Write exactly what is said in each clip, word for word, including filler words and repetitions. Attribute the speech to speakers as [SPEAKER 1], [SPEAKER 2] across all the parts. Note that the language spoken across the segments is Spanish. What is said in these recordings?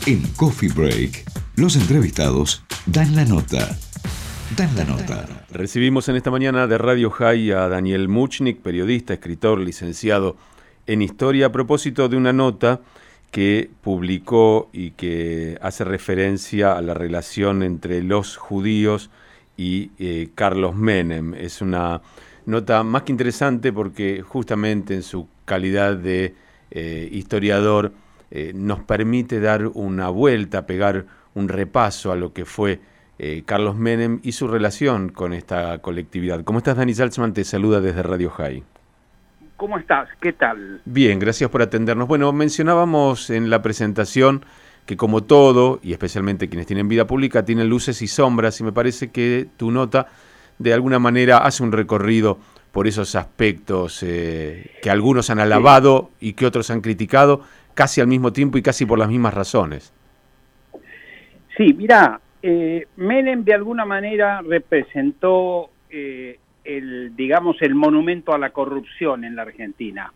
[SPEAKER 1] En Coffee Break, los entrevistados dan la nota. Dan la nota.
[SPEAKER 2] Recibimos en esta mañana de Radio High a Daniel Muchnik, periodista, escritor, licenciado en Historia, a propósito de una nota que publicó y que hace referencia a la relación entre los judíos y eh, Carlos Menem. Es una nota más que interesante porque justamente en su calidad de eh, historiador eh, nos permite dar una vuelta, pegar un repaso a lo que fue eh, Carlos Menem y su relación con esta colectividad. ¿Cómo estás, Dani Salzman? Te saluda desde Radio High.
[SPEAKER 3] ¿Cómo estás? ¿Qué tal?
[SPEAKER 2] Bien, gracias por atendernos. Bueno, mencionábamos en la presentación que como todo, y especialmente quienes tienen vida pública, tienen luces y sombras, y me parece que tu nota de alguna manera hace un recorrido por esos aspectos eh, que algunos han alabado sí. y que otros han criticado, casi al mismo tiempo y casi por las mismas razones.
[SPEAKER 3] Sí, mirá, eh, Menem de alguna manera representó eh, el, digamos, el monumento a la corrupción en la Argentina.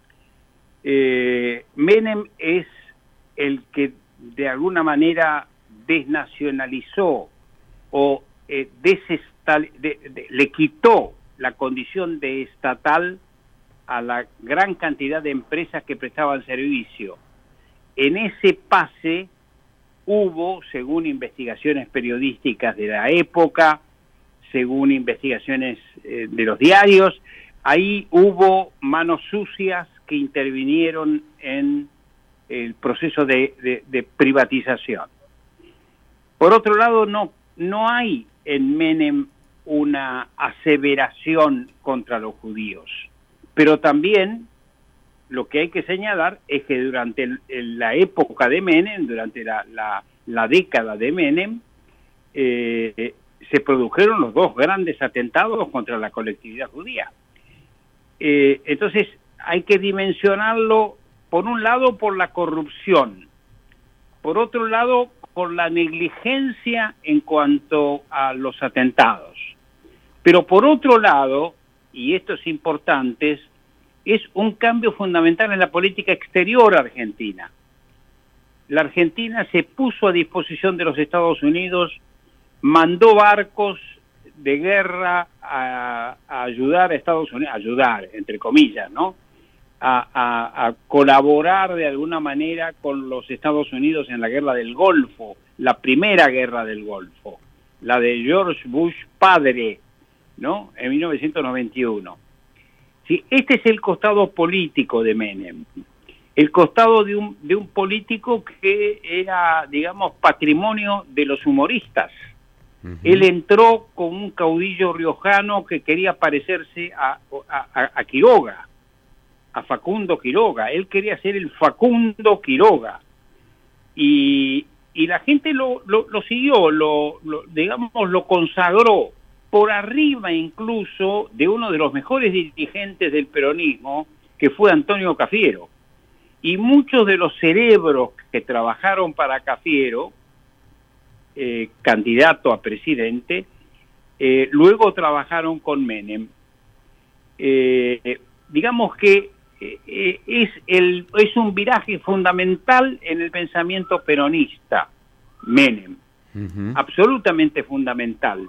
[SPEAKER 3] Eh, Menem es el que de alguna manera desnacionalizó o eh, desestal, de, de, le quitó la condición de estatal a la gran cantidad de empresas que prestaban servicio. En ese pase hubo, según investigaciones periodísticas de la época, según investigaciones eh, de los diarios, ahí hubo manos sucias que intervinieron en el proceso de, de, de privatización. Por otro lado, no, no hay en Menem una aseveración contra los judíos, pero también lo que hay que señalar es que durante el, el, la época de Menem, durante la, la, la década de Menem, eh, se produjeron los dos grandes atentados contra la colectividad judía. Eh, entonces hay que dimensionarlo, por un lado, por la corrupción, por otro lado, por la negligencia en cuanto a los atentados. Pero por otro lado, y esto es importante, es un cambio fundamental en la política exterior argentina. La Argentina se puso a disposición de los Estados Unidos, mandó barcos de guerra a, a ayudar a Estados Unidos, ayudar, entre comillas, ¿no? A, a, a colaborar de alguna manera con los Estados Unidos en la guerra del Golfo, la primera guerra del Golfo, la de George Bush padre, ¿no? En mil novecientos noventa y uno. Sí, este es el costado político de Menem, el costado de un, de un político que era, digamos, patrimonio de los humoristas. Uh-huh. Él entró con un caudillo riojano que quería parecerse a, a, a Quiroga, a Facundo Quiroga. Él quería ser el Facundo Quiroga. Y, y la gente lo, lo, lo siguió, lo, lo, digamos, lo consagró por arriba incluso de uno de los mejores dirigentes del peronismo, que fue Antonio Cafiero. Y muchos de los cerebros que trabajaron para Cafiero, eh, candidato a presidente, eh, luego trabajaron con Menem. Eh, digamos que eh, es, el, es un viraje fundamental en el pensamiento peronista, Menem. Uh-huh. Absolutamente fundamental.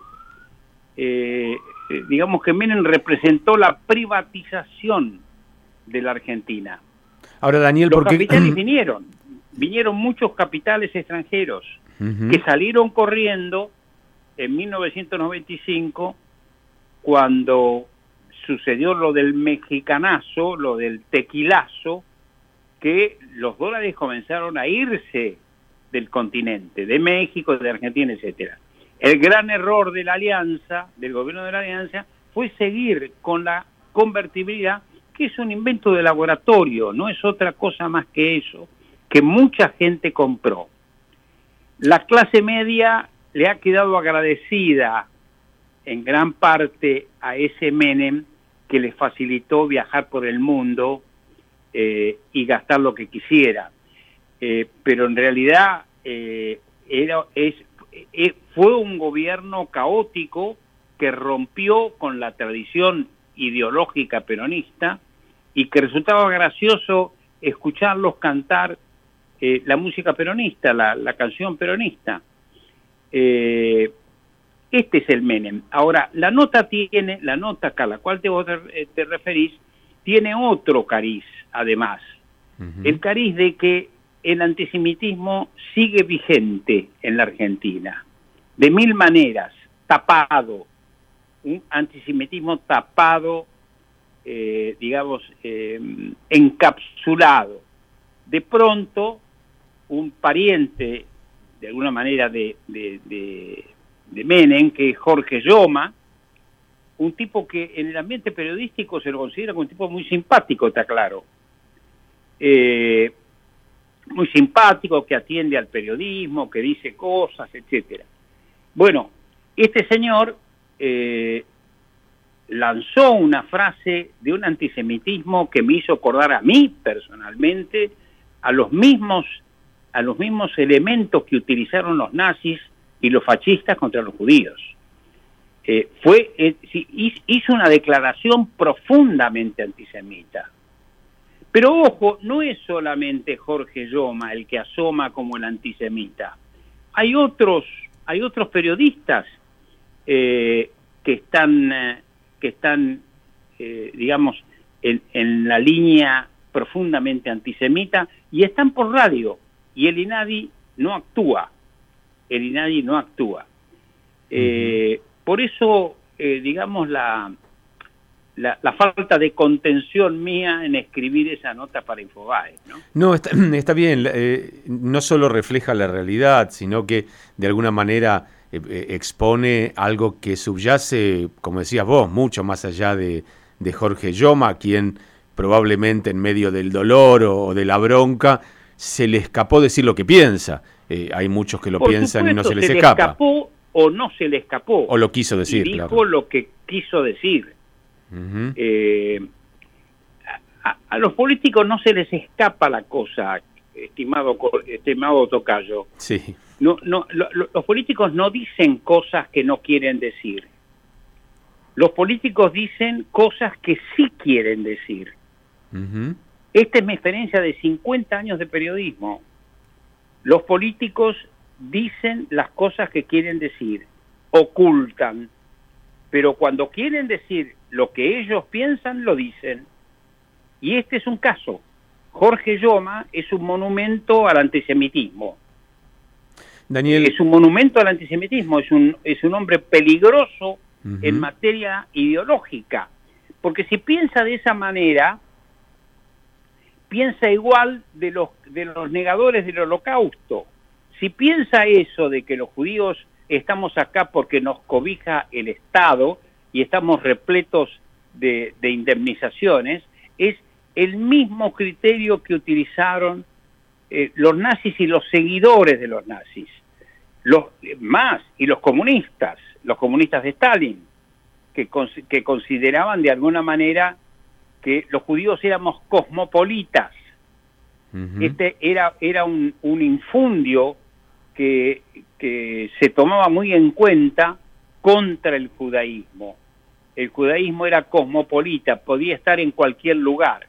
[SPEAKER 3] Eh, eh, digamos que Menem representó la privatización de la Argentina.
[SPEAKER 2] Ahora, Daniel,
[SPEAKER 3] los
[SPEAKER 2] porque
[SPEAKER 3] capitales vinieron, vinieron muchos capitales extranjeros uh-huh. que salieron corriendo en mil novecientos noventa y cinco cuando sucedió lo del mexicanazo, lo del tequilazo, que los dólares comenzaron a irse del continente, de México, de Argentina, etcétera. El gran error de la alianza, del gobierno de la alianza, fue seguir con la convertibilidad, que es un invento de laboratorio, no es otra cosa más que eso, que mucha gente compró. La clase media le ha quedado agradecida en gran parte a ese Menem que le facilitó viajar por el mundo eh, y gastar lo que quisiera. Eh, pero en realidad eh, era, es, eh, fue un gobierno caótico que rompió con la tradición ideológica peronista y que resultaba gracioso escucharlos cantar eh, la música peronista, la, la canción peronista. Eh, este es el Menem. Ahora, la nota tiene, la nota a la cual te, te, te referís, tiene otro cariz, además. Uh-huh. El cariz de que el antisemitismo sigue vigente en la Argentina, de mil maneras, tapado, un antisemitismo tapado, eh, digamos, eh, encapsulado. De pronto, un pariente, de alguna manera, de, de, de, de Menem, que es Jorge Lloma, un tipo que en el ambiente periodístico se lo considera como un tipo muy simpático, está claro. Eh, muy simpático, que atiende al periodismo, que dice cosas, etcétera. Bueno, este señor eh, lanzó una frase de un antisemitismo que me hizo acordar a mí personalmente a los mismos a los mismos elementos que utilizaron los nazis y los fascistas contra los judíos. Eh, fue eh, hizo una declaración profundamente antisemita. Pero ojo, no es solamente Jorge Lloma el que asoma como el antisemita. Hay otros, hay otros periodistas eh, que están, eh, que están, eh, digamos, en, en la línea profundamente antisemita y están por radio. Y el INADI no actúa. El INADI no actúa. Eh, uh-huh. Por eso, eh, digamos, la... La, la falta de contención mía en escribir esa nota para Infobae, ¿no?
[SPEAKER 2] No, está, está bien, eh, no solo refleja la realidad, sino que de alguna manera eh, eh, expone algo que subyace, como decías vos, mucho más allá de, de Jorge Lloma, quien probablemente en medio del dolor o, o de la bronca se le escapó decir lo que piensa. Eh, hay muchos que lo
[SPEAKER 3] Por
[SPEAKER 2] piensan
[SPEAKER 3] supuesto,
[SPEAKER 2] y no se les
[SPEAKER 3] se
[SPEAKER 2] escapa.
[SPEAKER 3] Le escapó o no se le escapó.
[SPEAKER 2] O lo quiso decir,
[SPEAKER 3] y dijo
[SPEAKER 2] claro.
[SPEAKER 3] lo que quiso decir. Uh-huh. eh, a, a los políticos no se les escapa la cosa, estimado estimado tocayo.
[SPEAKER 2] Sí.
[SPEAKER 3] No, no, lo, lo, los políticos no dicen cosas que no quieren decir. Los políticos dicen cosas que sí quieren decir. Uh-huh. Esta es mi experiencia de cincuenta años de periodismo. Los políticos dicen las cosas que quieren decir, ocultan. Pero cuando quieren decir lo que ellos piensan, lo dicen. Y este es un caso. Jorge Lloma es un monumento al antisemitismo.
[SPEAKER 2] Daniel...
[SPEAKER 3] Es un monumento al antisemitismo, es un, es un hombre peligroso uh-huh. en materia ideológica. Porque si piensa de esa manera, piensa igual de los, de los negadores del Holocausto. Si piensa eso de que los judíos estamos acá porque nos cobija el Estado y estamos repletos de, de indemnizaciones, es el mismo criterio que utilizaron eh, los nazis y los seguidores de los nazis, los más, y los comunistas, los comunistas de Stalin, que, que consideraban de alguna manera que los judíos éramos cosmopolitas. Uh-huh. Este era, era un, un infundio que, que se tomaba muy en cuenta contra el judaísmo. El judaísmo era cosmopolita, podía estar en cualquier lugar.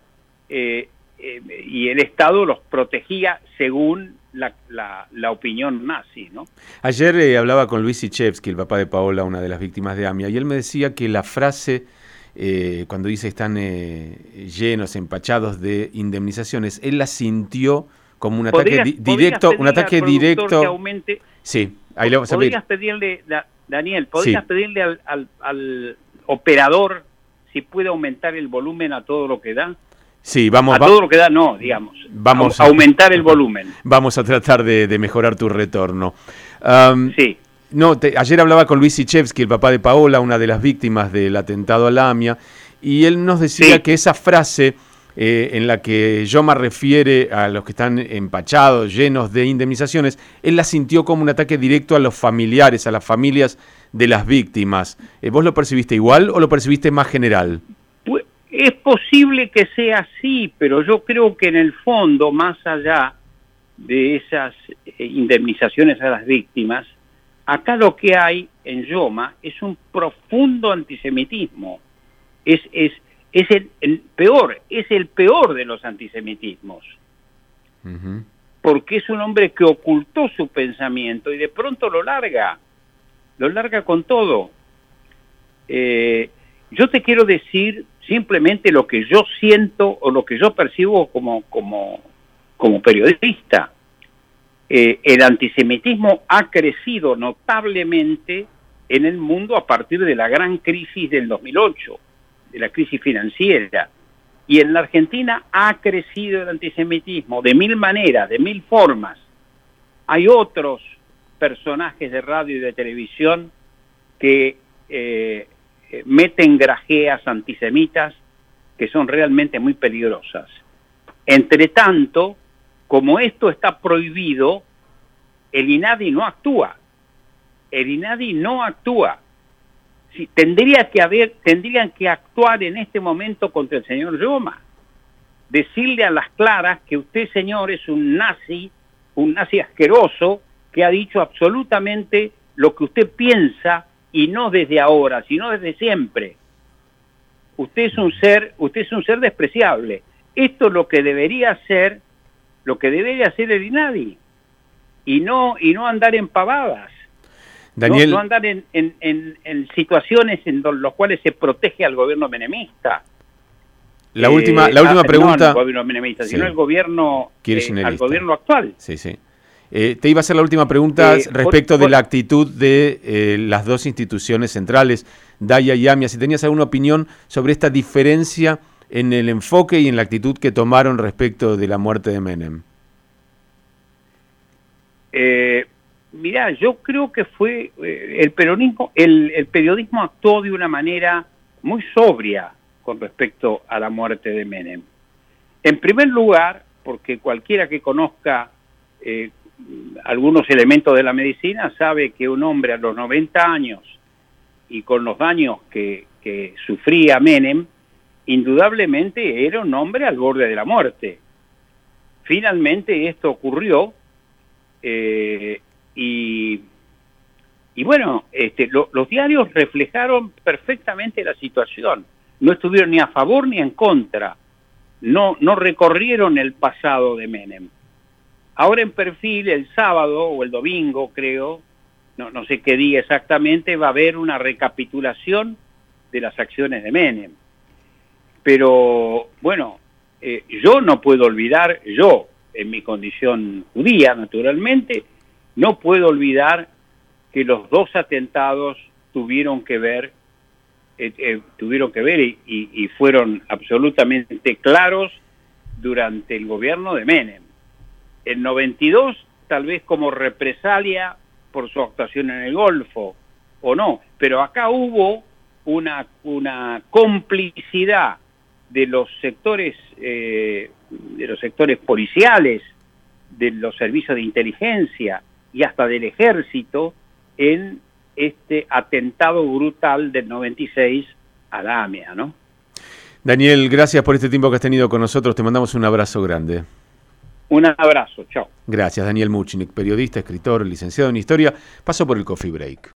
[SPEAKER 3] Eh, eh, y el Estado los protegía según la, la, la opinión nazi, ¿no?
[SPEAKER 2] Ayer eh, hablaba con Luis Ichevsky, el papá de Paola, una de las víctimas de AMIA, y él me decía que la frase, eh, cuando dice están eh, llenos, empachados de indemnizaciones, él la sintió como un ataque di- directo, un ataque directo.
[SPEAKER 3] Que aumente,
[SPEAKER 2] sí, ahí le vamos a pedir.
[SPEAKER 3] Podrías pedirle, la, Daniel, podrías
[SPEAKER 2] sí.
[SPEAKER 3] pedirle al, al, al operador si puede aumentar el volumen a todo lo que da.
[SPEAKER 2] Sí, vamos
[SPEAKER 3] a
[SPEAKER 2] va-
[SPEAKER 3] todo lo que da, no, digamos.
[SPEAKER 2] Vamos
[SPEAKER 3] a, a aumentar el volumen.
[SPEAKER 2] Vamos a tratar de, de mejorar tu retorno. Um,
[SPEAKER 3] sí.
[SPEAKER 2] No, te, ayer hablaba con Luis Ichevsky, el papá de Paola, una de las víctimas del atentado a la AMIA, y él nos decía sí. que esa frase eh, en la que Lloma refiere a los que están empachados, llenos de indemnizaciones, él la sintió como un ataque directo a los familiares, a las familias de las víctimas. Eh, ¿Vos lo percibiste igual o lo percibiste más general?
[SPEAKER 3] Pues, es posible que sea así, pero yo creo que en el fondo, más allá de esas eh, indemnizaciones a las víctimas, acá lo que hay en Lloma es un profundo antisemitismo. Es, es, es el, el peor, es el peor de los antisemitismos. Uh-huh. porque es un hombre que ocultó su pensamiento y de pronto lo larga, lo larga con todo. Eh, yo te quiero decir simplemente lo que yo siento o lo que yo percibo como, como, como periodista. Eh, el antisemitismo ha crecido notablemente en el mundo a partir de la gran crisis del dos mil ocho, de la crisis financiera. Y en la Argentina ha crecido el antisemitismo de mil maneras, de mil formas. Hay otros personajes de radio y de televisión que eh, meten grajeas antisemitas que son realmente muy peligrosas. Entre tanto, como esto está prohibido, el INADI no actúa. El INADI no actúa. Sí, tendría que haber, tendrían que actuar en este momento contra el señor Yoma. Decirle a las claras que usted, señor, es un nazi, un nazi asqueroso, que ha dicho absolutamente lo que usted piensa, y no desde ahora, sino desde siempre. Usted es un ser, usted es un ser despreciable. Esto es lo que debería hacer, lo que debería hacer el INADI, y no, y no andar en pavadas.
[SPEAKER 2] Daniel,
[SPEAKER 3] no, no andar en, en, en, en situaciones en las cuales se protege al gobierno menemista.
[SPEAKER 2] La
[SPEAKER 3] eh,
[SPEAKER 2] última, la última
[SPEAKER 3] a,
[SPEAKER 2] pregunta.
[SPEAKER 3] No al gobierno menemista,
[SPEAKER 2] sí.
[SPEAKER 3] sino al gobierno, eh, al gobierno actual.
[SPEAKER 2] Sí, sí. Eh, te iba a hacer la última pregunta eh, respecto por, por, de la actitud de eh, las dos instituciones centrales, Daya y AMIA. Si tenías alguna opinión sobre esta diferencia en el enfoque y en la actitud que tomaron respecto de la muerte de Menem.
[SPEAKER 3] Eh, mirá, yo creo que fue eh, el peronismo, el, el periodismo actuó de una manera muy sobria con respecto a la muerte de Menem. En primer lugar, porque cualquiera que conozca eh, algunos elementos de la medicina sabe que un hombre a los noventa años y con los daños que, que sufría Menem, indudablemente era un hombre al borde de la muerte. Finalmente esto ocurrió. Eh, y, y bueno, este, lo, los diarios reflejaron perfectamente la situación. No estuvieron ni a favor ni en contra. No, no recorrieron el pasado de Menem. Ahora en Perfil, el sábado o el domingo, creo, no, no sé qué día exactamente, va a haber una recapitulación de las acciones de Menem. Pero, bueno, eh, yo no puedo olvidar, yo, en mi condición judía, naturalmente, no puedo olvidar que los dos atentados tuvieron que ver, eh, eh, tuvieron que ver y, y, y fueron absolutamente claros durante el gobierno de Menem. En noventa y dos, tal vez como represalia por su actuación en el Golfo, o no, pero acá hubo una, una complicidad de los sectores eh, de los sectores policiales, de los servicios de inteligencia y hasta del ejército en este atentado brutal del noventa y seis a la AMIA, ¿no?
[SPEAKER 2] Daniel, gracias por este tiempo que has tenido con nosotros, te mandamos un abrazo grande.
[SPEAKER 3] Un abrazo, chao.
[SPEAKER 2] Gracias, Daniel Muchnik, periodista, escritor, licenciado en Historia, pasó por el Coffee Break.